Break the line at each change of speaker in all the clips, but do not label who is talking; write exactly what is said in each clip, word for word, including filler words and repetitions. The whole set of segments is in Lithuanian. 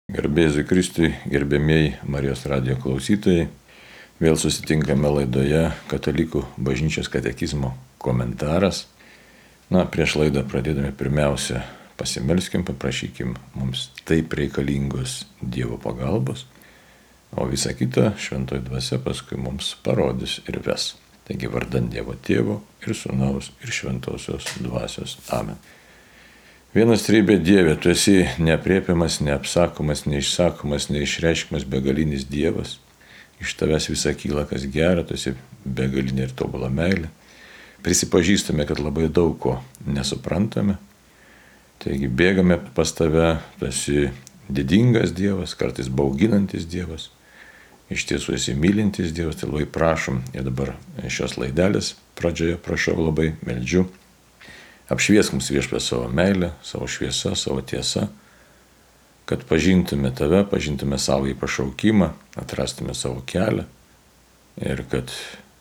Garbėzui Kristui, gerbėmieji Marijos radijo klausytojai, vėl susitinkame laidoje Katalikų bažnyčios katekizmo komentaras. Na, prieš laidą pradėdami pirmiausia pasimelskim, paprašykim mums taip reikalingos Dievo pagalbos, o visą kitą šventoji dvasia paskui mums parodys ir ves. Taigi vardan Dievo Tėvo ir Sūnaus ir Šventosios dvasios. Amen. Vienas trybė Dieve, tu esi neaprėpiamas, neapsakomas, neišsakomas, neišreiškiamas begalinis Dievas. Iš tavęs visa kyla, kas gera, tu esi begalinė ir tobula meilė. Prisipažįstame, kad labai daug ko nesuprantame. Taigi bėgame pas tave, tu esi didingas Dievas, kartais bauginantis Dievas. Iš tiesų esi mylintis Dievas, tai labai prašom. Ir dabar šios laidelės pradžioje prašau labai, meldžiu. Apšviesk mums Viešpatie savo meilę, savo šviesą, savo tiesą, kad pažintume tave, pažintume savo į pašaukimą, atrastume savo kelią ir kad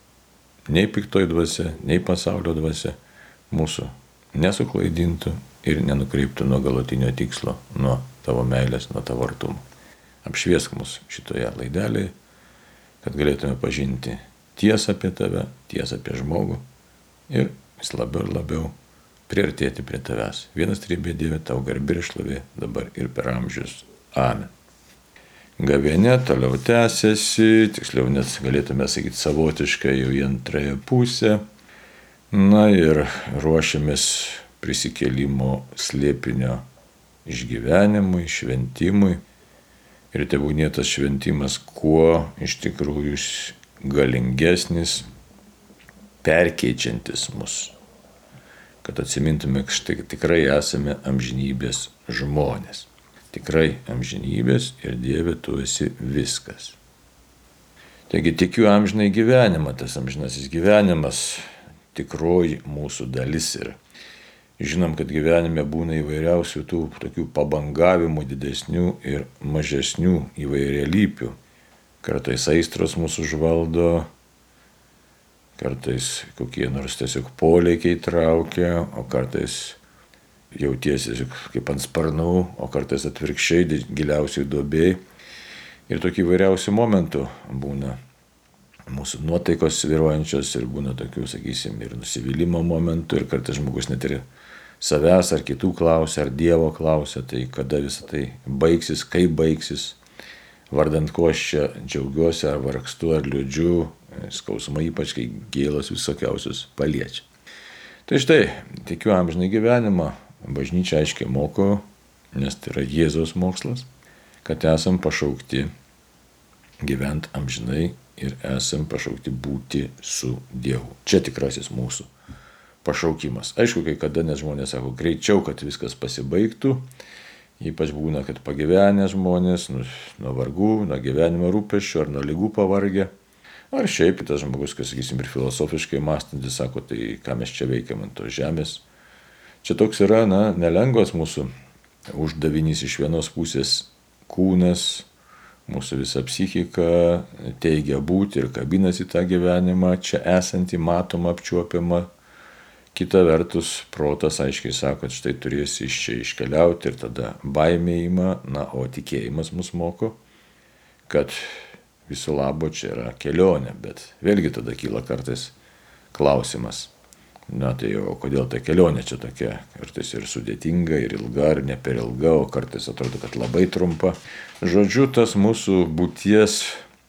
nei piktoji dvasia, nei pasaulio dvasia mūsų nesuklaidintų ir nenukreiptų nuo galutinio tikslo, nuo tavo meilės, nuo tavo artumo. Apšviesk mus šitoje laidelėje, kad galėtume pažinti tiesą apie tave, tiesą apie žmogų ir vis labiau ir labiau priartėti prie tavęs. Vienas trybė Dieve, tau garbė ir šlovė dabar ir per amžius. Amen. Gavėnia toliau tęsiasi, tiksliau net galėtume sakyti savotiškai jau į antrąją pusę. Na ir ruošiamės prisikėlimo slėpinio išgyvenimui, šventimui. Ir tebūnie tas šventimas kuo iš tikrųjų galingesnis, perkeičiantis mus. Kad atsimintume, kad štai tikrai esame amžinybės žmonės. Tikrai amžinybės ir Dieve tu esi viskas. Taigi tikiu amžinai gyvenimą, tas amžinasis gyvenimas tikroji mūsų dalis yra. Žinom, kad gyvenime būna įvairiausių tų tokių pabangavimų didesnių ir mažesnių įvairialypių. Kartais aistros mūsų užvaldo, kartais kokie nors tiesiog polėkiai traukia, o kartais jautiesi kaip ant sparnų, o kartais atvirkščiai giliausiai duobėj. Ir tokių įvairiausių momentų būna mūsų nuotaikos svyruojančios ir būna tokių, sakysim, ir nusivylimo momentų ir kartais žmogus net ir savęs ar kitų klausia, ar Dievo klausia, tai kada visą tai baigsis, kaip baigsis, vardant ko aš čia džiaugiuosi, ar vargstu, ar liūdžiu, skausmai ypač, kai gėlos visokiausius paliečia. Tai štai, tikiu amžinai gyvenimą, bažnyčia aiškiai moko, nes tai yra Jėzaus mokslas, kad esam pašaukti gyventi amžinai ir esam pašaukti būti su Dievu. Čia tikrasis mūsų pašaukimas. Aišku, kai kada nes žmonės sako, greičiau, kad viskas pasibaigtų, ypač būna, kad pagyvenę žmonės nu, nuo vargų, nuo gyvenimo rūpesčių ar nuo ligų pavargę. Ar šiaip tas žmogus, kas, sakysim, ir filosofiškai mąstantis, sako, tai ką mes čia veikiam ant tos žemės. Čia toks yra, na, nelengvas mūsų uždavinys iš vienos pusės kūnas, mūsų visa psichika teigia būti ir kabinasi tą gyvenimą, čia esantį, matomą, apčiuopiamą. Kita vertus, protas aiškiai sako, kad štai turėsi iš čia iškeliauti ir tada baimė ima, na, o tikėjimas mus moko, kad viso labo čia yra kelionė, bet vėlgi tada kyla kartais klausimas, na tai o kodėl ta kelionė čia tokia, kartais ir sudėtinga, ir ilga, ir ne per ilga, o kartais atrodo, kad labai trumpa. Žodžiu, tas mūsų būties,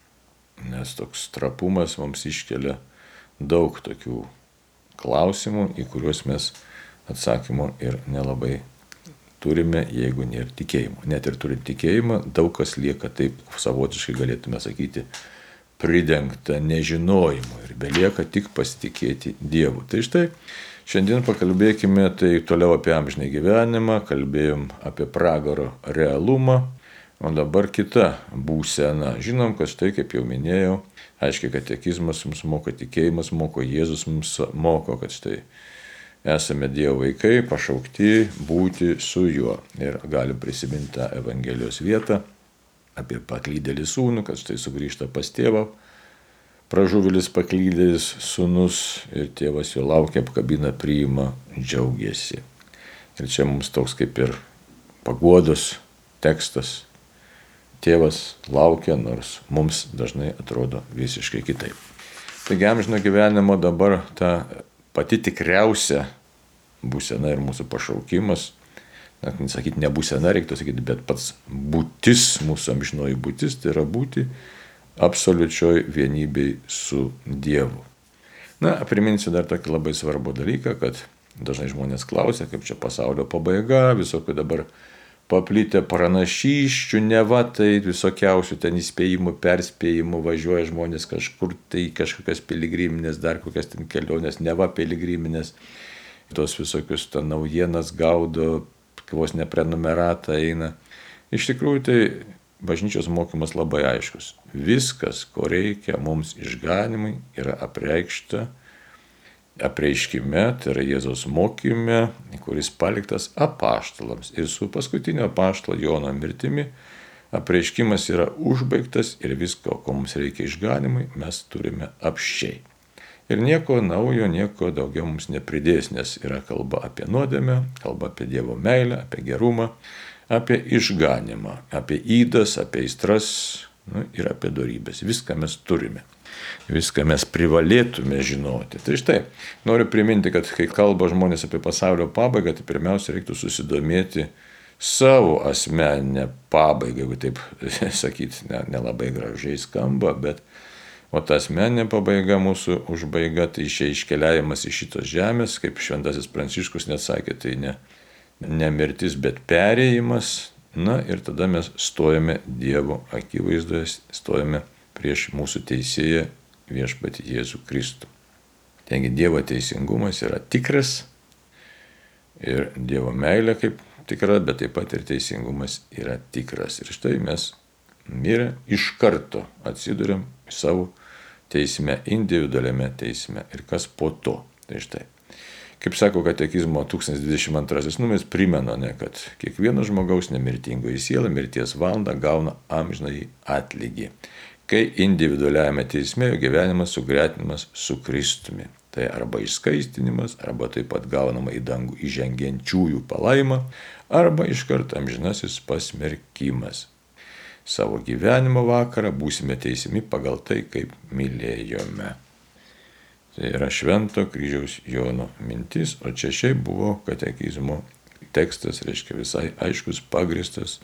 nes toks trapumas mums iškelia daug tokių klausimų, į kuriuos mes atsakymų ir nelabai turime, jeigu nėra tikėjimo. Net ir turint tikėjimą, daug kas lieka taip savotiškai galėtume sakyti pridengta nežinojimu ir belieka tik pasitikėti Dievu. Tai štai, šiandien pakalbėkime tai toliau apie amžinai gyvenimą, kalbėjom apie pragaro realumą, o dabar kita būsena. Žinom, kad štai, kaip jau minėjau, aiškiai katekizmas mums moko, tikėjimas moko, Jėzus mums moko, kad štai esame Dievo vaikai, pašaukti būti su juo. Ir galim prisiminti tą Evangelijos vietą apie paklydėlį sūnų, kad štai sugrįžta pas tėvą, pražuvėlis paklydėlis sūnus ir tėvas jo laukia, apkabina, priima, džiaugiasi. Ir čia mums toks kaip ir paguodos tekstas, tėvas laukia, nors mums dažnai atrodo visiškai kitaip. Taigi amžino gyvenimo dabar ta pati tikriausia būsena ir mūsų pašaukimas, na, sakyti ne būsena, reiktų sakyti, bet pats būtis, mūsų amžinoji būtis, tai yra būti absoliučioj vienybėj su Dievu. Na, priminsiu dar tokį labai svarbų dalyką, kad dažnai žmonės klausia, kaip čia pasaulio pabaiga, visokių dabar paplitę pranašysčių, neva tai visokiausių ten įspėjimų, perspėjimų, važiuoja žmonės kažkur tai kažkokias piligriminės, dar kokias ten kelionės, neva piligriminės, tos visokius ten naujienas gaudo, vos neprenumeratą eina. Iš tikrųjų tai bažnyčios mokymas labai aiškus. Viskas, ko reikia mums išganimui, yra apreikšta apreiškime, tai yra Jėzaus mokyme, kuris paliktas apaštalams. Ir su paskutinio apaštalo Jono mirtimi apreiškimas yra užbaigtas ir visko, ko mums reikia išganimui, mes turime apsčiai. Ir nieko naujo, nieko daugiau mums nepridės, nes yra kalba apie nuodėmę, kalba apie Dievo meilę, apie gerumą, apie išganimą, apie įdas, apie aistras, nu, ir apie dorybės. Viską mes turime. Viską mes privalėtume žinoti. Tai štai, noriu priminti, kad kai kalba žmonės apie pasaulio pabaigą, tai pirmiausia reiktų susidomėti savo asmeninę pabaigą, jeigu taip sakyti, nelabai ne gražiai skamba, bet o ta asmeninė pabaiga mūsų užbaiga, tai išė iškeliavimas iš šitos žemės, kaip šventasis Pranciškus net sakė, tai ne, ne mirtis, bet perėjimas. Na ir tada mes stojame Dievo akivaizdoje, stojame prieš mūsų teisėją viešpatį Jėzų Kristų. Taigi Dievo teisingumas yra tikras ir Dievo meilė kaip tikra, bet taip pat ir teisingumas yra tikras. Ir štai mes mirę iš karto atsiduriam savo teisme, individualiame teisme. Ir kas po to? Tai štai. Kaip sako katekizmo tūkstantis dvidešimt antrasis numeris, primena, ne, kad kiekvieno žmogaus nemirtingoji siela mirties valandą gauna amžinąjį atlygį, kai individualiame teisme jo gyvenimas sugretinimas su Kristumi. Tai arba išskaistinimas, arba taip pat gaunama į dangų įžengiančiųjų palaima, arba iškart amžinasis pasmerkimas. Savo gyvenimo vakarą būsime teisiami pagal tai, kaip mylėjome. Tai yra Švento kryžiaus Jono mintis, o čia šiaip buvo katekizmo tekstas, reiškia visai aiškus, pagristas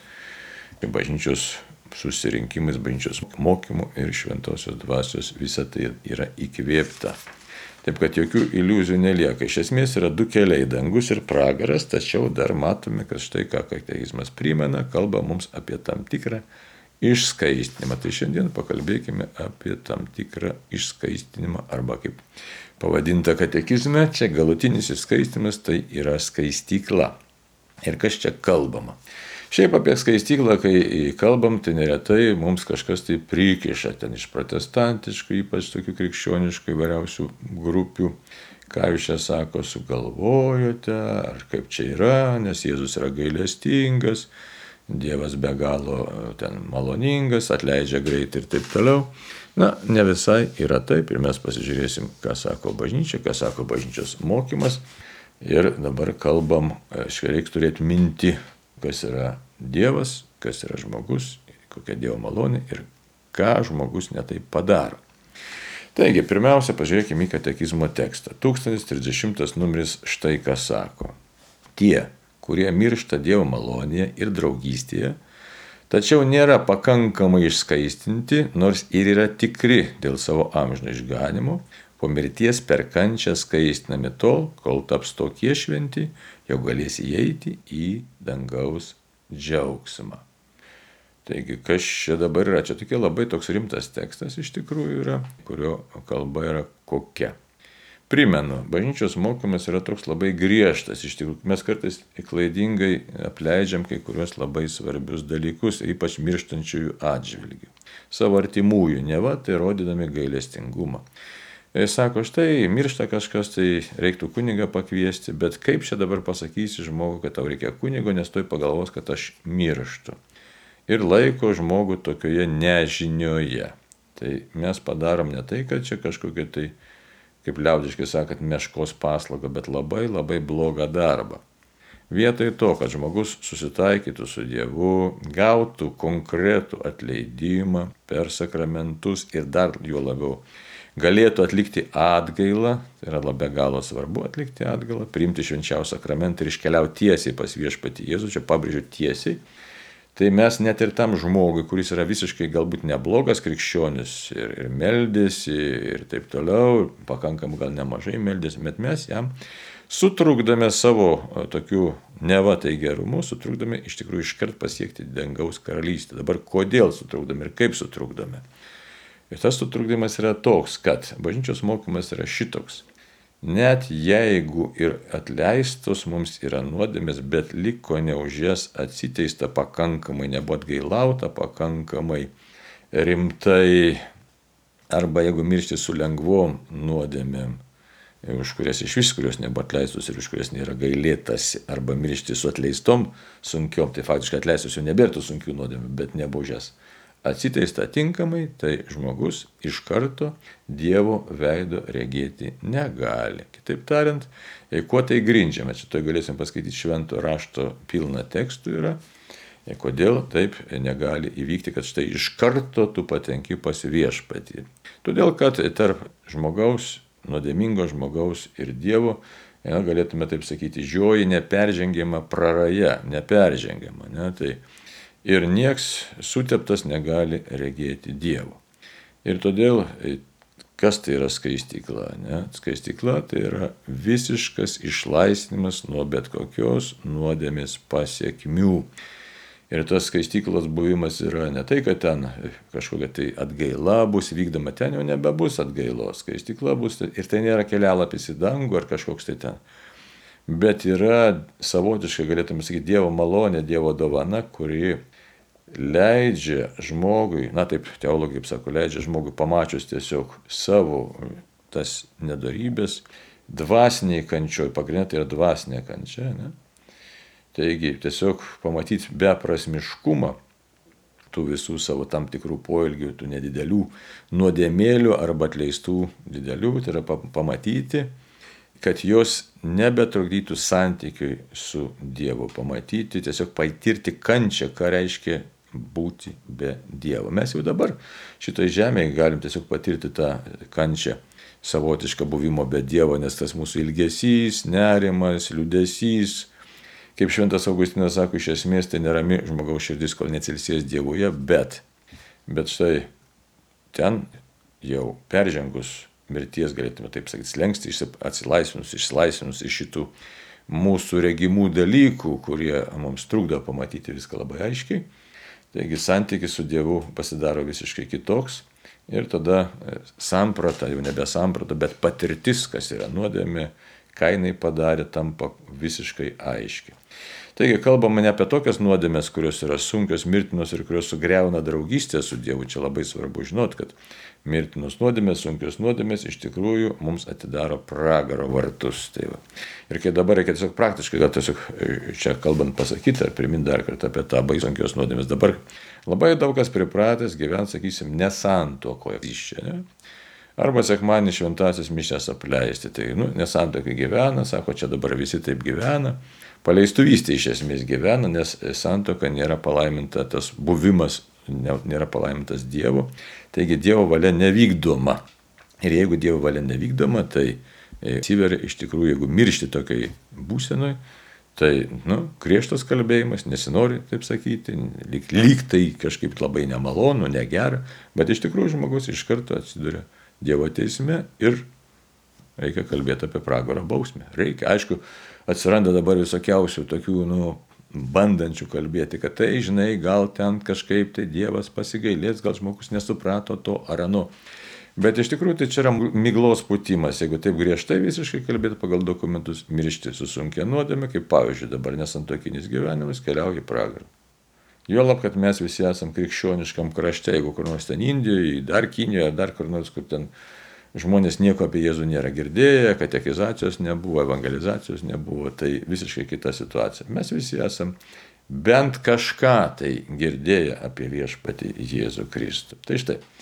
bažnyčios susirinkimais, bažnyčios mokymų ir šventosios dvasios, visa tai yra įkvėpta. Taip kad jokių iliuzijų nelieka. Iš esmės yra du keliai, dangus ir pragaras, tačiau dar matome, kad štai ką katekizmas primena, kalba mums apie tam tikrą išskaistinimą. Tai šiandien pakalbėkime apie tam tikrą išskaistinimą, arba kaip pavadinta katekizme, čia galutinis išskaistinimas, tai yra skaistykla. Ir kas čia kalbama? Šiaip apie skaistyklą, kai kalbam, tai neretai mums kažkas tai prikiša ten iš protestantiškų, ypač tokių krikščioniškų įvairiausių grupių. Ką jūs čia sako, sugalvojote, ar kaip čia yra, nes Jėzus yra gailestingas, Dievas be galo ten maloningas, atleidžia greitai ir taip toliau. Na, ne visai yra taip ir mes pasižiūrėsim, ką sako bažnyčia, ką sako bažnyčios mokymas. Ir dabar kalbam, reikia turėti minti, kas yra Dievas, kas yra žmogus, kokia Dievo malonė ir ką žmogus netaip padaro. Taigi, pirmiausia, pažiūrėkime į katekizmo tekstą. tūkstantis trisdešimtas numeris štai ką sako. Tie, kurie miršta Dievo malonėje ir draugystėje, tačiau nėra pakankamai išskaistinti, nors ir yra tikri dėl savo amžino išganimo, po mirties per kančią skaistinami tol, kol taps tokie šventi, jau galės įeiti į dangaus džiaugsmą. Taigi, kas čia dabar yra? Čia tokia labai toks rimtas tekstas iš tikrųjų yra, kurio kalba yra kokia. Primenu, bažnyčios mokymas yra toks labai griežtas. Iš tikrųjų, mes kartais klaidingai apleidžiam kai kurios labai svarbius dalykus, ypač mirštančiųjų atžvilgių. Savo artimųjų, neva tai rodydami gailestingumą. Ir sako, štai miršta kažkas, tai reiktų kunigą pakviesti, bet kaip čia dabar pasakysi žmogui, kad tau reikia kunigo, nes toj pagalvos, kad aš mirštu. Ir laiko žmogų tokioje nežinioje. Tai mes padarom ne tai, kad čia kažkokia tai, kaip liaudiškai sakant, meškos paslauga, bet labai labai blogą darbą. Vietoj to, kad žmogus susitaikytų su Dievu, gautų konkretų atleidimą per sakramentus ir dar juo labiau galėtų atlikti atgailą, tai yra labai galo svarbu atlikti atgailą, priimti švenčiausią sakramentą ir iškeliauti tiesiai pas viešpatį Jėzų, čia pabrėžiu tiesiai, tai mes net ir tam žmogui, kuris yra visiškai galbūt neblogas krikščionis ir, ir meldėsi ir taip toliau, pakankamai gal nemažai meldėsi, bet mes jam sutrukdame savo tokių neva tai gerumu, sutrukdame iš tikrųjų iškart pasiekti dangaus karalystę. Dabar kodėl sutrukdame ir kaip sutrukdame? Ir tas sutrukdymas yra toks, kad bažnyčios mokymas yra šitoks. Net jeigu ir atleistos mums yra nuodėmės, bet liko ne už jas atsiteista pakankamai, nebuvo atgailauta pakankamai rimtai, arba jeigu miršti su lengvom nuodėmėm, už kurias iš vis, kurios nebuvo atleistos ir už kurias nėra gailėtasi, arba miršti su atleistom sunkiom, tai faktiškai atleistos jau nebėra tų sunkių nuodėmių, bet nebuvo už jas atsiteista tinkamai, tai žmogus iš karto Dievo veido regėti negali. Kitaip tariant, kuo tai grindžiame, čia to galėsim paskaityti švento rašto pilną tekstų yra, kodėl taip negali įvykti, kad štai iš karto tu patenki pas viešpatį. Todėl, kad tarp žmogaus, nuodėmingo žmogaus ir Dievo, ja, galėtume taip sakyti, žioji neperžengiama praraja, neperžengiama, ne, tai ir nieks suteptas negali regėti Dievo. Ir todėl, kas tai yra skaistykla? Ne? Skaistykla tai yra visiškas išlaisvinimas nuo bet kokios nuodėmės pasiekmių. Ir tas skaistyklos buvimas yra ne tai, kad ten kažkokia tai atgaila bus vykdoma, ten jau nebebus atgailos. Skaistykla bus ir tai nėra kelialapis į dangų ar kažkoks tai ten. Bet yra savotiškai, galėtume sakyti, Dievo malonė, Dievo dovana, kuri leidžia žmogui, na taip teologai kaip sako, leidžia žmogui pamačius tiesiog savo tas nedorybės, dvasiniai kančioj, pagrindinė tai yra dvasinė kančia, ne? Taigi tiesiog pamatyti beprasmiškumą tų visų savo tam tikrų poelgių, tų nedidelių nuodėmėlių arba atleistų didelių, tai yra pamatyti, kad jos nebetrukdytų santykiui su Dievu, pamatyti, tiesiog patirti kančią, ką reiškia būti be Dievo. Mes jau dabar šitoje žemėje galim tiesiog patirti tą kančią savotišką buvimo be Dievo, nes tas mūsų ilgesys, nerimas, liūdesys, kaip šventas Augustinas sako, iš esmės tai nerami žmogaus širdis, kol neatsilsės Dievuje, bet, bet štai ten jau peržengus mirties, galėtume taip sakyti, slengsti, atsilaisvinus, išsilaisvinus iš šitų mūsų regimų dalykų, kurie mums trukdo pamatyti viską labai aiškiai. Taigi santykis su Dievu pasidaro visiškai kitoks ir tada samprata, jau nebe samprata, bet patirtis, kas yra nuodėmė, ką jinai padarė, tampa visiškai aiški. Taigi kalbame ne apie tokias nuodėmės, kurios yra sunkios, mirtinos ir kurios sugriauna draugystę su Dievu. Čia labai svarbu žinot, kad mirtinos nuodėmės, sunkios nuodėmės iš tikrųjų mums atidaro pragaro vartus. Tai va. Ir kai dabar reikia tiesiog praktiškai, gal tiesiog čia kalbant pasakyti ar priminti dar kartą apie tą baisų sunkios nuodėmės. Dabar labai daug kas pripratęs gyventi, sakysim, nesantuokoje. Ne? Arba sekmadienį šventąsias mišias apleisti. Tai nu, nesantuokai gyvena, sako, čia dabar visi taip gyvena. Paleistuvystė iš esmės gyvena, nes santuoka nėra palaiminta, tas buvimas nėra palaimintas Dievo. Taigi Dievo valia nevykdoma. Ir jeigu Dievo valia nevykdoma, tai atsiveria iš tikrųjų, jeigu miršti tokiai būsenoj, tai nu, griežtas kalbėjimas, nesinori taip sakyti, lyg, lyg tai kažkaip labai nemalonu, negera, bet iš tikrųjų žmogus iš karto atsiduria Dievo teisme ir reikia kalbėti apie pragaro bausmę. Reikia, aišku, atsiranda dabar visokiausių tokių, nu, bandančių kalbėti, kad tai, žinai, gal ten kažkaip tai Dievas pasigailės, gal žmogus nesuprato to ar ano. Bet iš tikrųjų tai čia yra miglos pūtimas, jeigu taip griežtai visiškai kalbėti pagal dokumentus, miršti su sunkia nuodėme, kaip pavyzdžiui dabar nesantuokinis gyvenimas keliauja į pragarą. Juolab, kad mes visi esam krikščioniškam krašte, jeigu kur nors ten Indijoje, dar Kinijoje, dar kur nors, kur ten žmonės nieko apie Jėzų nėra girdėję, katekizacijos nebuvo, evangelizacijos nebuvo, tai visiškai kita situacija. Mes visi esam bent kažką tai girdėję apie viešpatį Jėzų Kristų. Tai štai,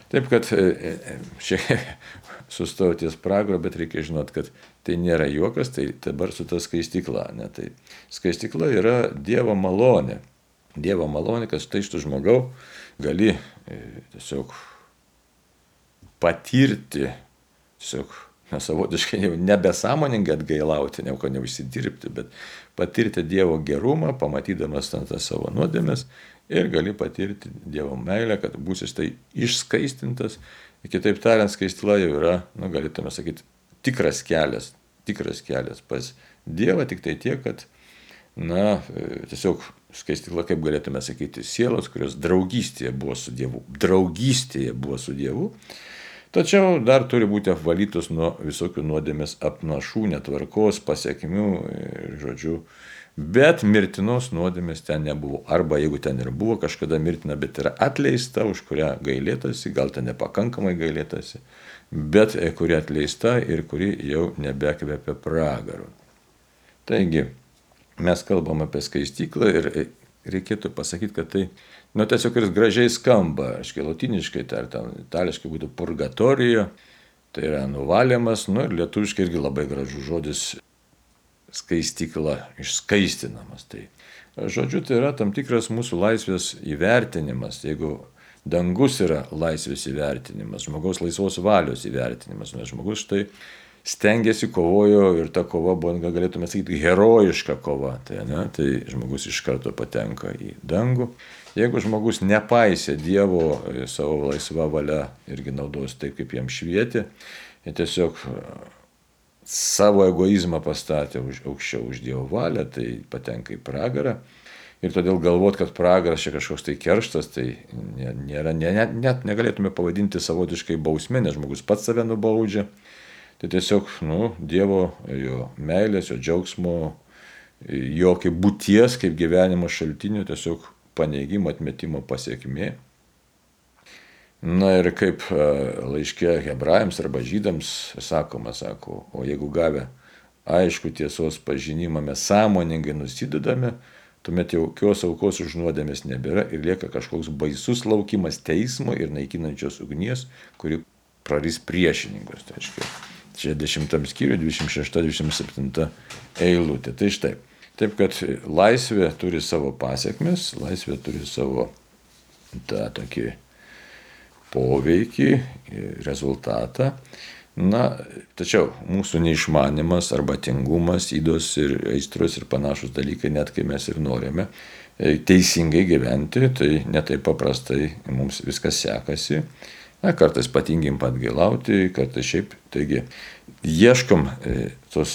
Taip kad šiek sustojau ties pragaro, bet reikia žinot, kad tai nėra juokas, tai dabar su ta skaistykla. Ne? Tai skaistykla yra Dievo malonė. Dievo malonė, kad štai šitų žmogau gali tiesiog patirti, tiesiog na, savotiškai jau nebesąmoningai atgailauti, ne ko neužsidirbti, bet patirti Dievo gerumą, pamatydamas ten tas savo nuodėmes ir gali patirti Dievo meilę, kad būsi tai išskaistintas. Kitaip tariant, skaistykla jau yra, nu, galėtume sakyti, tikras kelias, tikras kelias pas Dievą, tik tai tiek, kad, na, tiesiog skaistykla, kaip galėtume sakyti, sielos, kurios draugystėje buvo su Dievu, draugystėje buvo su Dievu, tačiau dar turi būti apvalytos nuo visokių nuodėmės apnašų, netvarkos, pasiekmių, žodžiu, bet mirtinos nuodėmės ten nebuvo. Arba jeigu ten ir buvo kažkada mirtina, bet yra atleista, už kurią gailėtasi, gal ten nepakankamai gailėtasi, bet kuri atleista ir kuri jau nebekvepia pragaru. Taigi, mes kalbam apie skaistyklą ir reikėtų pasakyti, kad tai, nu, tiesiog ir gražiai skamba, aiškiai, lotiniškai, tai ar ten itališkai būtų purgatorijo, tai yra nuvalymas, nu, ir lietuviškai irgi labai gražus žodis skaistykla, išskaistinamas. Tai, žodžiu, tai yra tam tikras mūsų laisvės įvertinimas, jeigu dangus yra laisvės įvertinimas, žmogaus laisvos valios įvertinimas, nes žmogus štai stengiasi, kovojo ir ta kova buvo, galėtume sakyti, herojiška kova. Tai, ne, tai žmogus iš karto patenka į dangų. Jeigu žmogus nepaisė Dievo savo laisvą valią irgi naudos taip, kaip jam švietė, ir tiesiog savo egoizmą pastatė už, aukščiau už Dievo valią, tai patenka į pragarą. Ir todėl galvot, kad pragaras čia kažkoks tai kerštas, tai nėra, net, net negalėtume pavadinti savotiškai bausmė, nes žmogus pats save nubaudžia. Tai tiesiog, nu, Dievo, jo meilės, jo džiaugsmo, jo kaip būties, kaip gyvenimo šaltinio, tiesiog paneigimo, atmetimo pasiekmė. Na ir kaip laiške hebrajams arba žydams sakoma, sako, o jeigu gavę aišku tiesos pažinimą mes sąmoningai nusidedame, tuomet jokios aukos už nuodėmės nebėra ir lieka kažkoks baisus laukimas teismo ir naikinančios ugnies, kuri praris priešininkus. Tai aiškiai. Čia dešimtam skyriui, dvidešimt šešta dvidešimt septinta eilutė. Tai štai. Taip, kad laisvė turi savo pasiekmes, laisvė turi savo tą tokį poveikį, rezultatą. Na, tačiau mūsų neišmanimas arba tingumas, ydos ir aistros ir panašus dalykai, net kai mes ir norime teisingai gyventi, tai netaip paprastai mums viskas sekasi. Na, kartais patingim atgailauti, kartais šiaip. Taigi, ieškom e, tos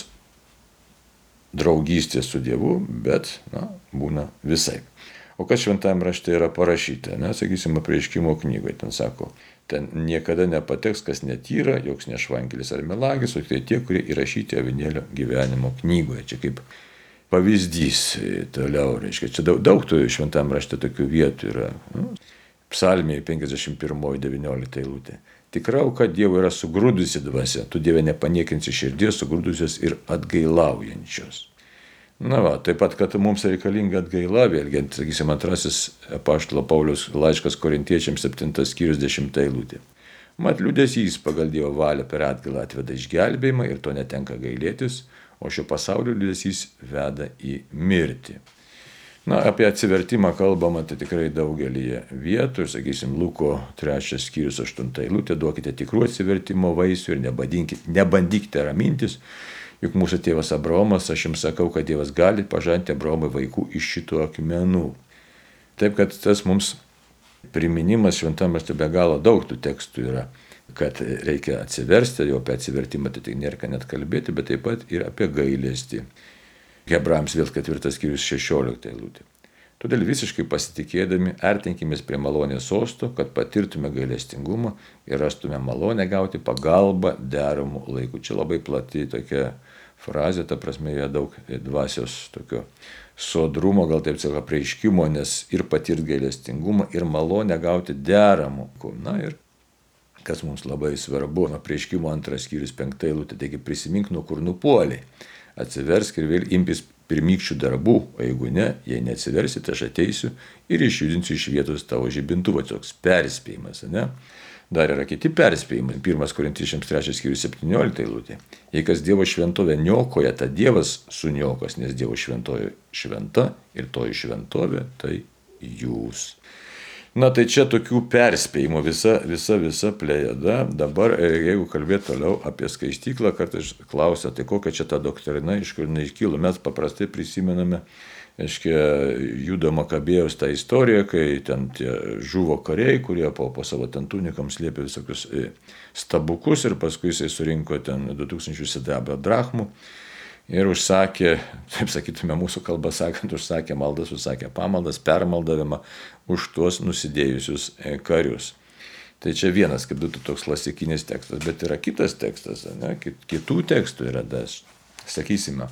draugystės su Dievu, bet, na, būna visai. O kas šventajame rašte yra parašyta, ne, sakysim, apreiškimo knygoje, ten sako, ten niekada nepateks, kas netyra, joks nešvankelis ar melagis, o tai tie, kurie įrašyti avinėlio gyvenimo knygoje. Čia kaip pavyzdys toliau, reiškia, čia daug, daug tų šventajame rašte tokių vietų yra. Nu, Psalmėje penkiasdešimt pirmoji devyniolikta eilutė. Tikra auka Dievo yra sugrūdusi dvasia, tu Dieve nepaniekinsi širdies sugrūdusios ir atgailaujančios. Na va, taip pat, kad mums reikalinga atgaila, vėlgi, sakysim, antrasis apaštalo Pauliaus laiškas Korintiečiams septintas skyrius dešimta eilutė. Mat liūdesys pagal Dievo valią per atgailą atveda išgelbėjimą ir to netenka gailėtis, o šio pasaulio liūdesys veda į mirtį. Na, apie atsivertimą kalbama tai tikrai daugelį vietų, ir, sakysim, Luko trečias skyrius aštunta eilutė, duokite tikrų atsivertimo vaisių ir nebandykite ramintis, juk mūsų tėvas Abraomas, aš jums sakau, kad Dievas gali pažadinti Abraomui vaikų iš šitų akmenų. Taip, kad tas mums priminimas šventame rašte be galo daug tų tekstų yra, kad reikia atsiversti, jau apie atsivertimą tai nėra ką net kalbėti, bet taip pat ir apie gailestį. Hebrajams vėl ketvirtas skyrius šešiolikta eilutė. Todėl visiškai pasitikėdami artinkimės prie malonės sosto, kad patirtume gailestingumą ir rastume malonę gauti pagalbą deramų laikų. Čia labai plati tokia frazė, ta prasme, joje daug dvasios tokio sodrumo, gal taip sakau, apreiškimo, nes ir patirti gailestingumą, ir malonę gauti deramų. Na ir kas mums labai svarbu, nuo apreiškimo antras skyrius penkta eilutė, taigi prisimink, nuo kur nupuoliai. Atsiversk ir vėl imkis pirmykščių darbų, o jeigu ne, jei neatsiversite, aš ateisiu ir išjudinsiu iš vietos tavo žibintuvą, toks perspėjimas, ne? Dar yra kiti perspėjimai. pirmas Korintiečiams trečias skyrius septyniolikta eilutė. Jei kas Dievo šventovę niokoja, ta Dievas suniokos, nes Dievo šventovė šventa ir toji šventovė tai jūs. Na tai čia tokių perspėjimų visa, visa, visa plejada. Dabar, jeigu kalbėt toliau apie skaistyklą, kartais klausia, tai kokia čia ta doktrina, iš kur neiškyla. Mes paprastai prisimename, aiškia, Judo Makabėjaus tą istoriją, kai ten tie žuvo kariai, kurie po, po savo ten tunikom slėpė visokius stabukus ir paskui jisai surinko ten du tūkstančius sidabro drachmų. Ir užsakė, taip sakytume mūsų kalbą sakant, užsakė maldas, užsakė pamaldas, permaldavimą už tuos nusidėjusius karius. Tai čia vienas, kaip būtų toks klasikinis tekstas, bet yra kitas tekstas, ne? Kitų tekstų yra, das, sakysime,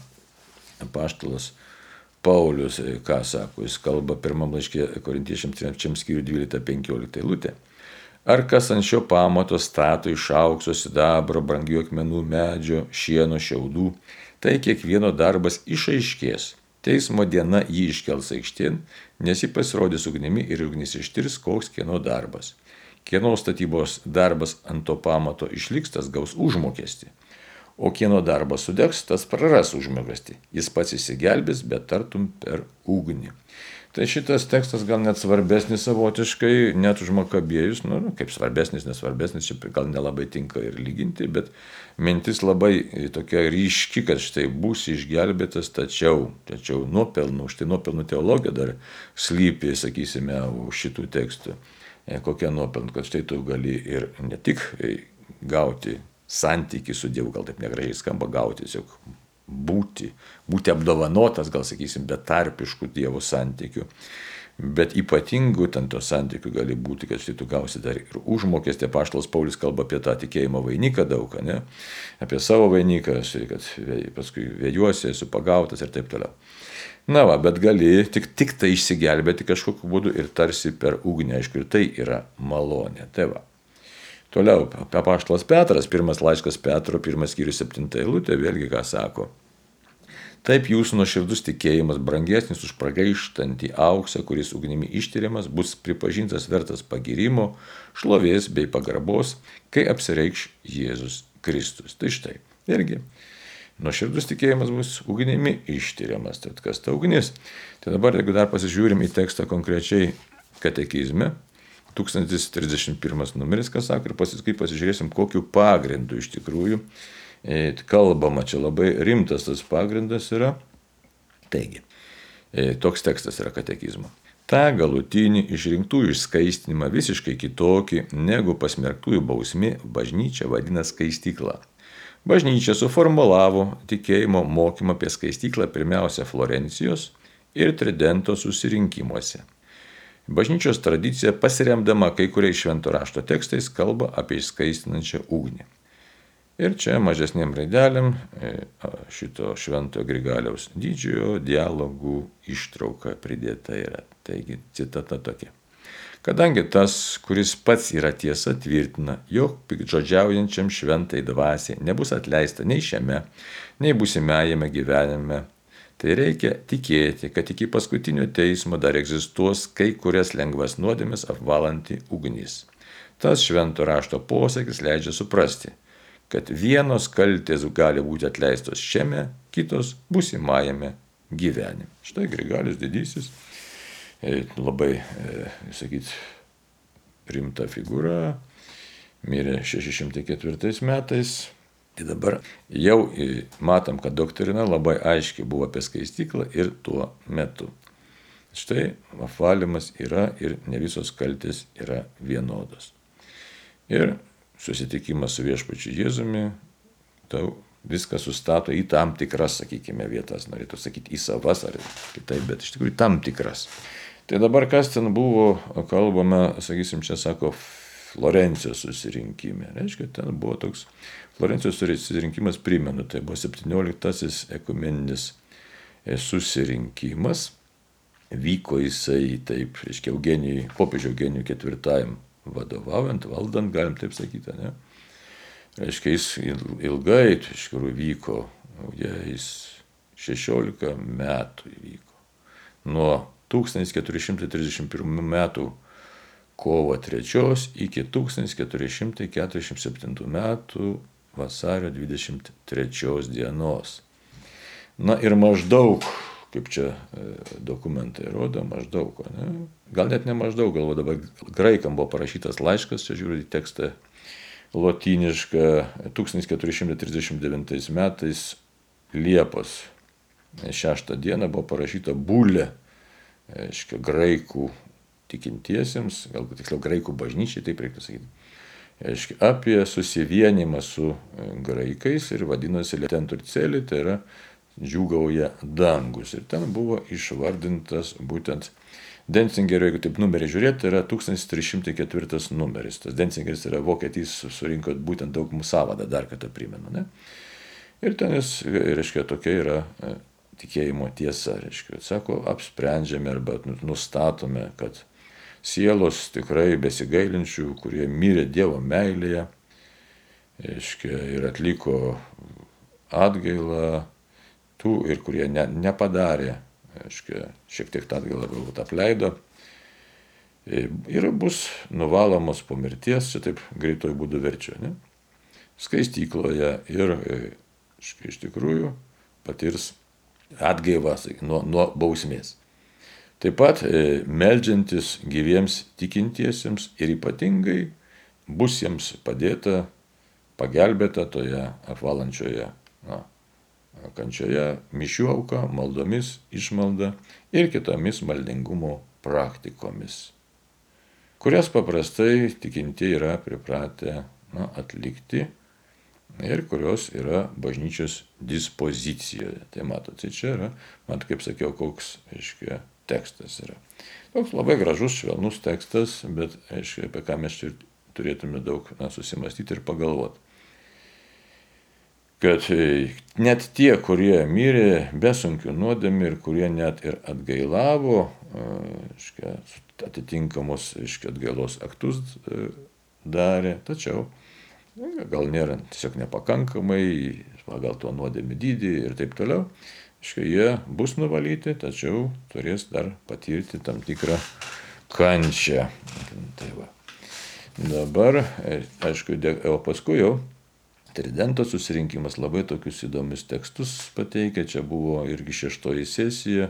apaštalas Paulius, ką sako, jis kalba pirmam laiške Korintiečiams trečiam skyriui dvylikta penkiolikta eilutė. Ar kas ant šio pamato stato iš aukso, sidabro, brangių akmenų, medžio, šieno, šiaudų, tai kiekvieno darbas išaiškės. Teismo diena jį iškels aikštėn, nes jį pasirodys ugnimi ir ugnis ištirs, koks kieno darbas. Kieno statybos darbas ant to pamato išliks, tas gaus užmokestį. O kieno darbas sudegs, tas praras užmokestį. Jis pats įsigelbės, bet tartum per ugnį. Tai šitas tekstas gal net svarbesnis savotiškai, net už Makabėjus, nu, kaip svarbesnis, nesvarbesnis, čia gal nelabai tinka ir lyginti, bet mintis labai tokia ryški, kad štai būsi išgelbėtas, tačiau, tačiau nuopelnų, štai nuopelnų teologija dar slypi, sakysime, už šitų tekstų. Kokia nuopelnų, kad štai tu gali ir ne tik gauti santykį su Dievu, gal taip negražiai skamba, gauti tiesiog būti, būti apdovanotas, gal sakysim, betarpiškų Dievo santykių, bet ypatingų ten to santykių gali būti, kad štai tu gausi dar ir užmokestį. Apaštalas Paulius kalba apie tą tikėjimo vainiką daug, ne? Apie savo vainiką, štai, kad paskui vėjuosi, esu pagautas ir taip toliau. Na va, bet gali tik, tik tai išsigelbėti kažkokiu būdu ir tarsi per ugnį, aišku, ir tai yra malonė. Tai va. Toliau, apaštalas Petras, pirmas laiškas Petro, pirmas skyrius septinta eilutė, vėlgi ką sako. Taip jūsų nuoširdus tikėjimas, brangesnis už pragaištantį auksą, kuris ugnimi ištiriamas, bus pripažintas vertas pagirimo, šlovės bei pagarbos, kai apsireikš Jėzus Kristus. Tai štai, vėlgi, nuoširdus tikėjimas bus ugnimi ištiriamas. Tai kas ta ugnis? Tai dabar, jeigu dar pasižiūrim į tekstą konkrečiai katekizme, tūkstantis trisdešimt pirmas numeris, kas sako, ir paskui pasižiūrėsim, kokiu pagrindu iš tikrųjų e, kalbama. Čia labai rimtas tas pagrindas yra. Taigi, e, toks tekstas yra katekizmo. Ta galutinį išrinktųjų išskaistinimą visiškai kitokį negu pasmerktųjų bausmė bažnyčia vadina skaistykla. Bažnyčia suformulavo tikėjimo mokymą apie skaistyklą pirmiausia Florencijos ir Tridento susirinkimuose. Bažnyčios tradicija, pasiremdama kai kuriais švento rašto tekstais, kalba apie išskaistinančią ugnį. Ir čia mažesnėm raidelėm šito švento Grigaliaus didžiojo dialogų ištrauka pridėta yra. Taigi citata tokia. Kadangi tas, kuris pats yra tiesa, tvirtina, jog piktžodžiaujančiam šventai dvasiai nebus atleista nei šiame, nei būsimajame gyvenime, tai reikia tikėti, kad iki paskutinio teismo dar egzistuos kai kurias lengvas nuodėmes apvalanti ugnis. Tas švento rašto posakis leidžia suprasti, kad vienos kaltės gali būti atleistos šiame, kitos būsimajame gyvenime. Štai Grigalius didysis, labai, sakyt, rimta figūra, mirė šeši šimtai ketvirtais metais. Tai dabar jau matom, kad doktrina labai aiškiai buvo apie skaistyklą ir tuo metu. Štai apvalymas yra ir ne visos kaltės yra vienodos. Ir susitikimas su viešpačiu Jėzumi tau viską sustato į tam tikras, sakykime, vietas, norėtų sakyti į savas ar kitaip, bet iš tikrųjų tam tikras. Tai dabar kas ten buvo, kalbame, sakysim, čia sako, Florencijos susirinkime. Reiškia, ten buvo toks Florencijos susirinkimas, primenu, tai buvo septynioliktasis ekumeninis susirinkimas. Vyko jisai, taip, reiškia, Eugenijui, popiežiui Eugenijui ketvirtajam vadovaujant, valdant, galim taip sakyti, ne? Reiškia, jis ilgai, iš tikrųjų, vyko, jis šešiolika metų įvyko. Nuo tūkstantis keturi šimtai trisdešimt pirmų metų kovo trečios iki tūkstantis keturi šimtai keturiasdešimt septintų metų vasario dvidešimt trečios dienos. Na ir maždaug, kaip čia dokumentai rodo, maždaug, ne? Gal net ne maždaug, galvo dabar graikam buvo parašytas laiškas, čia žiūrėjau į tekstą lotynišką, tūkstantis keturi šimtai trisdešimt devintais metais Liepos šeštą dieną buvo parašyta bulė, aiškia, graikų tikintiesiems, galbūt tiksliau graikų bažnyčiai, taip reiktų sakyti, aiškia, apie susivienimą su graikais ir vadinosi Letenturceli, tai yra džiūgauja dangus. Ir ten buvo išvardintas būtent Dencingerio, jeigu taip numerį žiūrėti, tai yra tūkstantis trys šimtai ketvirtas numeris. Tas Dencingeris yra vokietis, surinko būtent daug sąvadą, dar kartą primenu. Ne? Ir ten jis, reiškia, tokia yra tikėjimo tiesa. Reiškia, sako, apsprendžiame arba nustatome, kad sielos tikrai besigailinčių, kurie mirė Dievo meilėje, reiškia, ir atliko atgailą, tų ir kurie ne, nepadarė, aiškia, šiek tiek tą atgailą galbūt apleido, ir bus nuvalomos po mirties, čia taip greitoj būdu verčiu, ne? Skaistykloje ir aiškia, iš tikrųjų patirs atgaivą nuo, nuo bausmės. Taip pat meldžiantis gyviems tikintiesiems ir ypatingai bus jiems padėta, pagelbėta toje apvalančioje na, kančioje, mišių auka, maldomis, išmalda ir kitomis maldingumo praktikomis, kurias paprastai tikintieji yra pripratę na, atlikti ir kurios yra bažnyčios dispozicijoje. Tai matote, čia yra, mat, kaip sakiau, koks, aiškiai, tekstas yra. Toks labai gražus, švelnus tekstas, bet, aiškiai, apie ką mes čia turėtume daug na, susimastyti ir pagalvoti. Kad net tie, kurie mirė be sunkių nuodėmių ir kurie net ir atgailavo, aiškia, atitinkamus aiškia, atgailos aktus darė, tačiau gal nėra tiesiog nepakankamai, pagal to nuodėmių dydį ir taip toliau, aiškia, jie bus nuvalyti, tačiau turės dar patirti tam tikrą kančią. Tai va. Dabar, aišku, o paskui jau Tridento susirinkimas labai tokius įdomius tekstus pateikė, čia buvo irgi šeštoji sesija,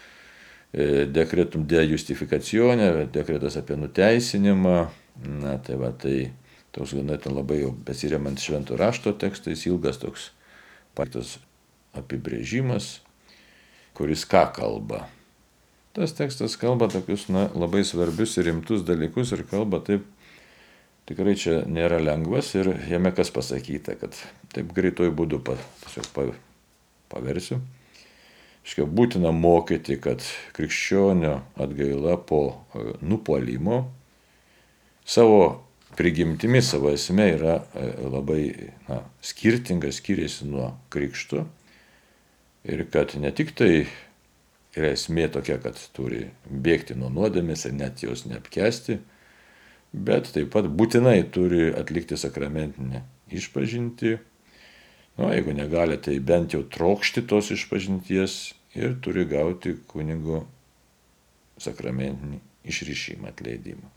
dekretum de justifikacione, dekretas apie nuteisinimą, na tai va, tai toks gana ten labai jau besiremant švento rašto tekstais, ilgas toks pateiktas apibrėžimas, kuris ką kalba. Tas tekstas kalba tokius na, labai svarbius ir rimtus dalykus ir kalba taip, tikrai čia nėra lengvas ir jame kas pasakyta, kad taip greitoj būdu pa, tiesiog pa, paversiu. Iškia, būtina mokyti, kad krikščionio atgaila po nupuolimo savo prigimtimi, savo esme yra labai na, skirtinga, skiriasi nuo krikšto. Ir kad ne tik tai yra esmė tokia, kad turi bėgti nuo nuodėmės ir net jos neapkęsti, bet taip pat būtinai turi atlikti sakramentinę išpažintį. Nu, jeigu negali, tai bent jau trokšti tos išpažinties ir turi gauti kunigo sakramentinį išrišimą, atleidimą.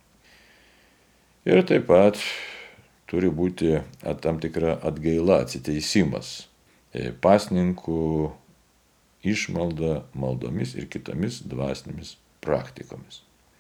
Ir taip pat turi būti tam tikra atgaila, atsiteisimas, pasninkų išmalda, maldomis ir kitomis dvasinėmis praktikomis.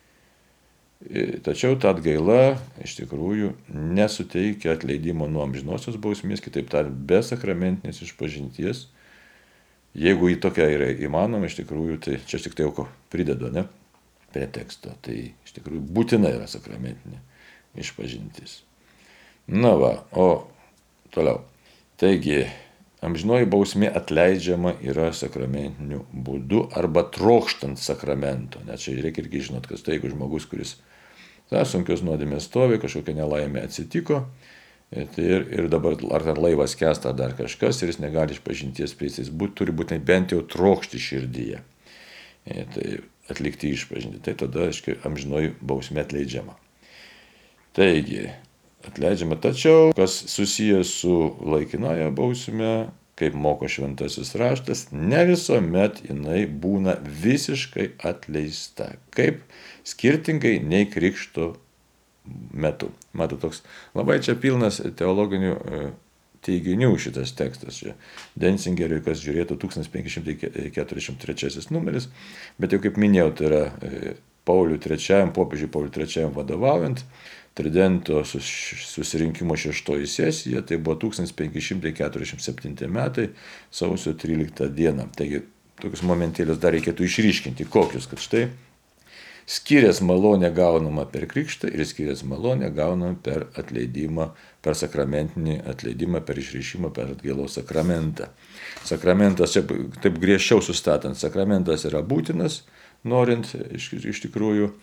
Tačiau ta atgaila iš tikrųjų nesuteikia atleidimo nuo amžinosios bausmės, kitaip tariant, be sakramentinės išpažinties. Jeigu į tokia yra įmanoma, iš tikrųjų, tai čia tik tai jau pridedu, ne, prie teksto, tai iš tikrųjų būtina yra sakramentinė išpažintis. Na va, o toliau. Taigi, amžinoji bausmė atleidžiama yra sakramentiniu būdu arba trokštant sakramento. Net čia reikia irgi žinot, kad tai jeigu žmogus, kuris ta, sunkios nuodėmės stovi, kažkokia nelaimė atsitiko, tai ir, ir dabar ar ten laivas kesta dar kažkas ir jis negali išpažinties prieiti, jis būt, turi būtinai bent jau trokšti širdyje. Tai atlikti išpažinti, tai tada, aiškiai, amžinoji bausmė atleidžiama. Taigi, atleidžiama, tačiau, kas susijęs su laikinaja bausme, kaip moko šventasis raštas, ne visuomet jinai būna visiškai atleista, kaip skirtingai nei krikšto metu. Matot, toks labai čia pilnas teologinių teiginių šitas tekstas. Čia Denzingeriui, kas žiūrėtų, tūkstantis penki šimtai keturiasdešimt trečiasis numeris, bet jau kaip minėjau, tai yra Pauliui trečiajam, popiežiui Pauliui trečiajam vadovaujant, Tridento susirinkimo šeštoji sesija, tai buvo tūkstantis penki šimtai keturiasdešimt septinti metai, sausio tryliktą dieną. Taigi, tokius momentėlius dar reikėtų išryškinti, kokius, kad štai skirias malonė gaunama per krikštą ir skirias malonė gaunama per atleidimą, per sakramentinį atleidimą, per išrišimą, per atgailos sakramentą. Sakramentas, čia taip griežčiau sustatant, sakramentas yra būtinas, norint iš, iš tikrųjų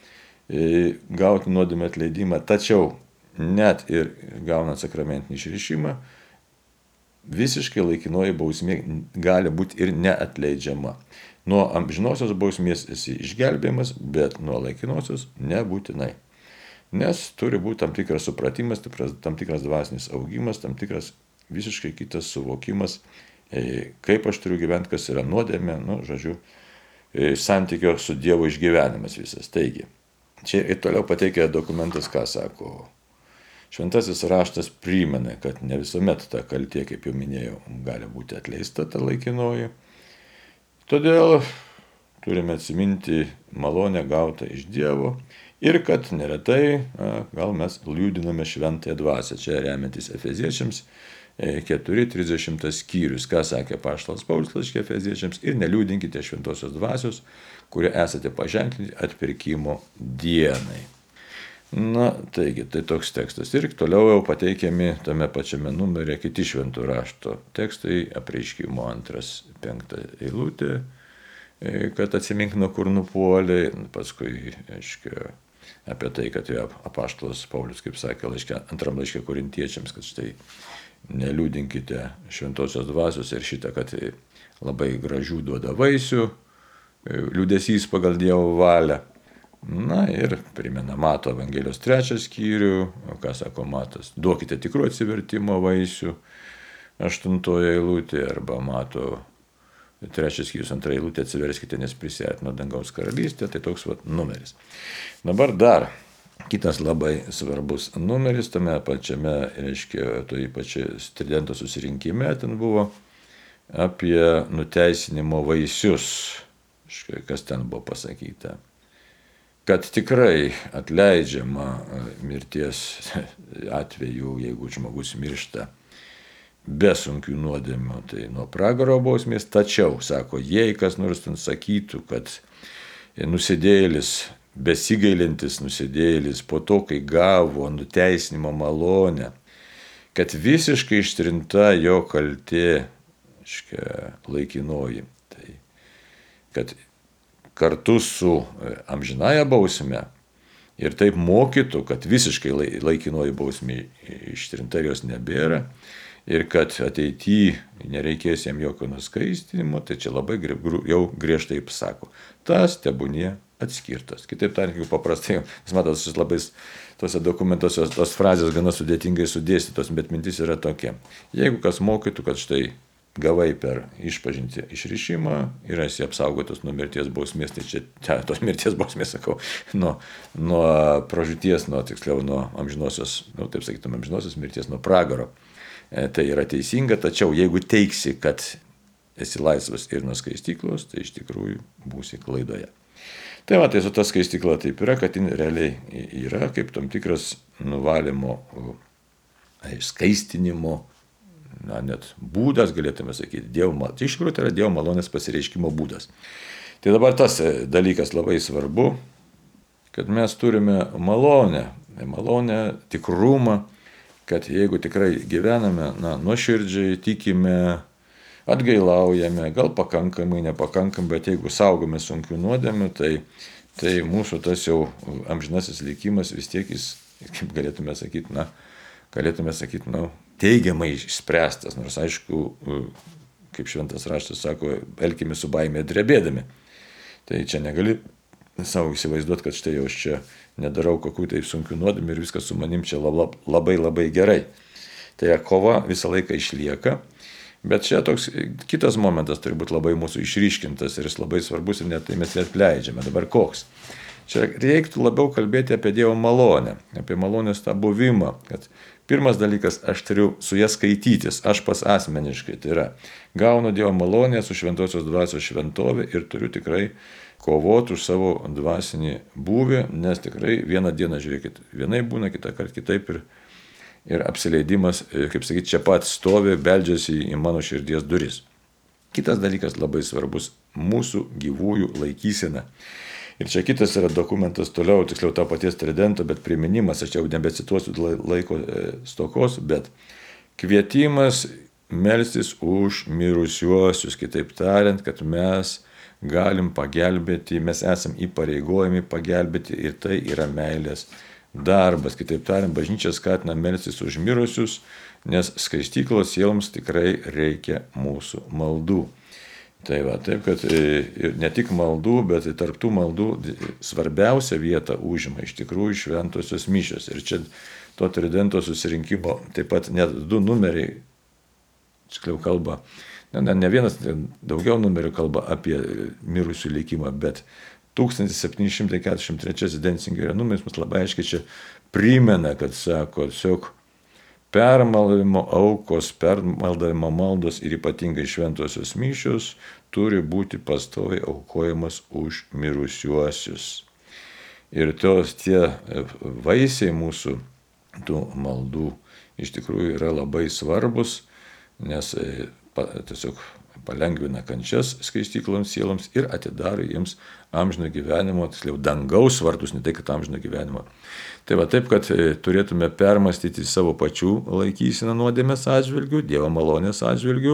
gauti nuodėmę atleidimą, tačiau net ir gaunant sakramentinį išrišimą, visiškai laikinoji bausmė gali būti ir neatleidžiama. Nuo amžinosios bausmės esi išgelbėjimas, bet nuo laikinosios nebūtinai. Nes turi būti tam tikras supratimas, tam tikras dvasinis augimas, tam tikras visiškai kitas suvokimas, kaip aš turiu gyventi, kas yra nuodėmė, nu, žodžiu, santykio su Dievu išgyvenimas visas. Taigi, čia ir toliau pateikia dokumentas, ką sako. Šventasis raštas primena, kad ne visuomet ta kaltė, kaip jau minėjau, gali būti atleista ta laikinoji. Todėl turime atsiminti malonę gautą iš Dievo ir kad neretai na, gal mes liūdiname šventąją dvasią. Čia remiantis Efeziečiams keturi trisdešimt skyrius, ką sakė apaštalas Paulius laiške Efeziečiams, ir neliūdinkite šventosios dvasios, kurie esate paženklinti atpirkimo dienai. Na, taigi, tai toks tekstas. Ir toliau jau pateikiami tame pačiame numeryje kiti šventų rašto tekstai, apreiškimo antras, penktą eilutė, kad atsimink nuo kur nupuolė, paskui, aiškiai, apie tai, kad jo apaštalas Paulius, kaip sakė laiške, antram laiške korintiečiams, kad štai neliūdinkite šventosios dvasios ir šitą, kad labai gražių duoda vaisių, liūdesys pagal Dievo valią. Na ir primena Mato Evangelijos trečią skyrių, ką sako Matas, duokite tikrų atsivertimo vaisių, aštuntoje eilutė, arba Mato trečias skyrius, antra eilutė, atsiverskite, nes prisiartino dangaus karalystė, tai toks vat numeris. Dabar dar kitas labai svarbus numeris, tame pačiame, reiškia, toj pačiai Tridento susirinkime, ten buvo apie nuteisinimo vaisius, kas ten buvo pasakyta. Kad tikrai atleidžiama mirties atveju, jeigu žmogus miršta be sunkių nuodėmių, tai nuo pragaro bausmės, tačiau, sako, jei kas nors ten sakytų, kad nusidėjėlis, besigailintis nusidėjėlis, po to, kai gavo nuteisinimo malonę, kad visiškai ištrinta jo kaltė, aiškia, laikinoji, tai kad kartu su amžinąja bausme ir taip mokytų, kad visiškai laikinoji bausmė ištrinta ir jos nebėra ir kad ateityje nereikės jam jokio nuskaistinimo, tai čia labai jau griežtai pasako. Tas tebūnie atskirtas. Kitaip tariant, paprastai, jūs matot, labai tuose dokumentuose tos frazės gana sudėtingai sudėstytos, bet mintis yra tokia. Jeigu kas mokytų, kad štai gavai per išpažinti išrišimą ir esi apsaugotas nuo mirties bausmės, tai čia, čia tos mirties bausmės, sakau, nuo, nuo pražūties, nuo, tiksliau, nuo amžinosios, nu, taip sakytum, amžinosios mirties, nuo pragaro. E, tai yra teisinga, tačiau jeigu teiksi, kad esi laisvas ir nuo skaistyklos, tai iš tikrųjų būsi klaidoje. Tai va, tai su ta skaistykla taip yra, kad jin realiai yra kaip tam tikras nuvalymo, skaistinimo, na, net būdas, galėtume sakyti, Dievo malonės. Tai iš tikrųjų tai yra Dievo malonės pasireiškimo būdas. Tai dabar tas dalykas labai svarbu, kad mes turime malonę, malonę, tikrumą, kad jeigu tikrai gyvename, na, nuoširdžiai, tikime, atgailaujame, gal pakankamai, nepakankamai, bet jeigu saugome sunkių nuodėmių, tai, tai mūsų tas jau amžinasis likimas vis tiek jis, kaip galėtume sakyti, na, galėtume sakyti, na, teigiamai išspręstas, nors aišku, kaip šventas raštas sako, elkime su baimė drebėdami. Tai čia negali savo įsivaizduoti, kad štai jau aš čia nedarau kokių tai sunkių nuodėmių ir viskas su manim čia labai labai gerai. Tai kova visą laiką išlieka, bet čia toks kitas momentas turi būti labai mūsų išryškintas ir jis labai svarbus ir net tai mes atleidžiame. Dabar koks? Čia reiktų labiau kalbėti apie Dievo malonę, apie malonės tą buvimą, kad pirmas dalykas, aš turiu su ją skaitytis, aš pas asmeniškai, tai yra, gaunu Dievo malonę su šventosios dvasios šventovė ir turiu tikrai kovoti už savo dvasinį būvį, nes tikrai vieną dieną, žiūrėkit, vienai būna, kitą kartą kitaip ir, ir apsileidimas, kaip sakyti, čia pat stovi, beldžiasi į mano širdies duris. Kitas dalykas labai svarbus - mūsų gyvųjų laikysena. Ir čia kitas yra dokumentas toliau, tiksliau to paties Tridento, bet priminimas, aš jau nebecituosiu laiko stokos, bet kvietimas melstis už mirusiuosius, kitaip tariant, kad mes galim pagelbėti, mes esam įpareigojami pagelbėti ir tai yra meilės darbas. Kitaip tariant, bažnyčia skatina melstis už mirusius, nes skaistyklos sieloms tikrai reikia mūsų maldų. Tai va, taip, kad ne tik maldų, bet ir tarptų maldų svarbiausia vieta užima iš tikrųjų šventosios mišios. Ir čia to Tridento susirinkimo taip pat net du numeriai, tiksliau kalba, ne, ne vienas, daugiau numerių kalba apie mirusių likimą, bet tūkstantis septyni šimtai keturiasdešimt trečiasis Dencingerio numeris mus labai aiškiai čia primena, kad sako, tiesiog permaldavimo aukos, permaldavimo maldos ir ypatingai šventosios mišios turi būti pastoviai aukojamas už mirusiuosius. Ir tos tie vaisiai mūsų tų maldų iš tikrųjų yra labai svarbus, nes tiesiog palengvina kančias skaistykloms sieloms ir atidaro jiems amžino gyvenimo, tiksliau dangaus vartus, ne tai, kad amžino gyvenimo. Tai va taip, kad turėtume permastyti savo pačių laikyseną nuodėmės atžvilgių, Dievo malonės atžvilgių,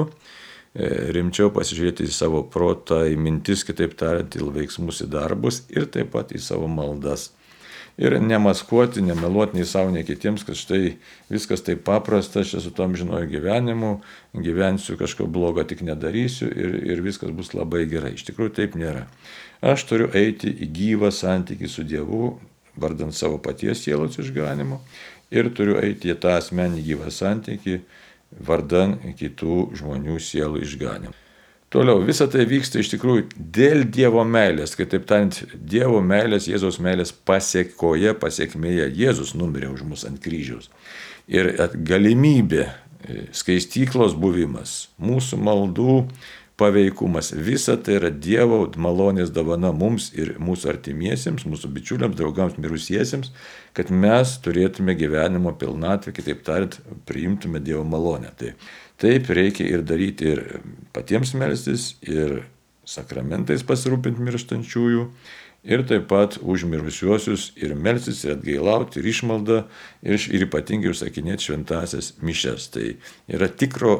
rimčiau pasižiūrėti į savo protą, į mintis, kitaip tariant, į veiksmus, į darbus ir taip pat į savo maldas. Ir nemaskuoti, nemeluoti nei savo, nei kitiems, kad štai viskas taip paprasta, aš esu tam žinoju gyvenimu, gyvensiu kažko blogo, tik nedarysiu ir, ir viskas bus labai gerai. Iš tikrųjų taip nėra. Aš turiu eiti į gyvą santykį su Dievu, vardant savo paties sielos išganimo, ir turiu eiti į tą asmenį gyvą santykį, vardan kitų žmonių sielų išganimo. Toliau, visa tai vyksta iš tikrųjų dėl Dievo meilės, kitaip tariant, Dievo meilės, Jėzaus meilės pasiekoje, pasiekmėje. Jėzus numirė už mus ant kryžiaus. Ir galimybė, skaistyklos buvimas, mūsų maldų paveikumas, visa tai yra Dievo malonės dovana mums ir mūsų artimiesiems, mūsų bičiuliams, draugams, mirusiesiems, kad mes turėtume gyvenimo pilnatvę, kitaip tariant, priimtume Dievo malonę. Tai taip reikia ir daryti ir patiems melstis, ir sakramentais pasirūpinti mirštančiųjų, ir taip pat už mirusiuosius ir melstis, ir atgailauti, ir išmaldą, ir, ir ypatingai užsakinėti šventąsias mišias. Tai yra tikro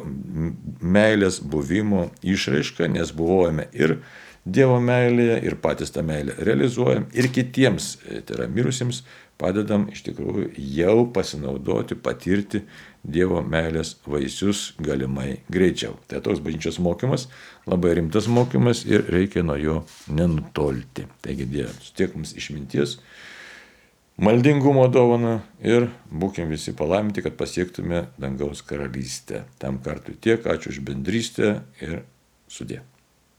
meilės buvimo išraiška, nes buvojame ir Dievo meilėje, ir patys tą meilę realizuojam, ir kitiems, tai yra mirusiems, padedam iš tikrųjų jau pasinaudoti, patirti Dievo meilės vaisius galimai greičiau. Tai toks bažnyčios mokymas, labai rimtas mokymas ir reikia nuo jo nenutolti. Taigi Dievas, tiek mums išminties, maldingumo dovana ir būkim visi palaiminti, kad pasiektume dangaus karalystę. Tam kartui tiek, ačiū už bendrystę ir sudie.